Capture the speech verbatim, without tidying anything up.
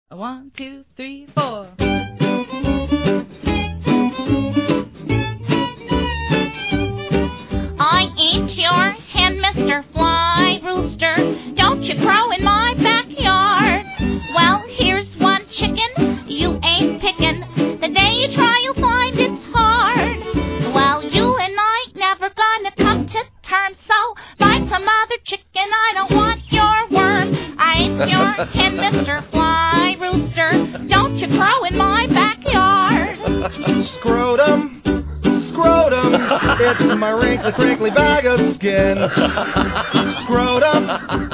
One, two, three, four. I ain't your hen, Mister Fly Rooster. Don't you crow in my backyard. Well, here's one chicken you ain't picking. The day you try, you'll find it's hard. Well, you and I never gonna come to terms, so find some other chicken. I don't want your worm. I ain't your hen, Mister Fly Rooster. Don't you crow in my backyard. Scrotum, scrotum, it's my wrinkly, crinkly bag of skin. Scrotum,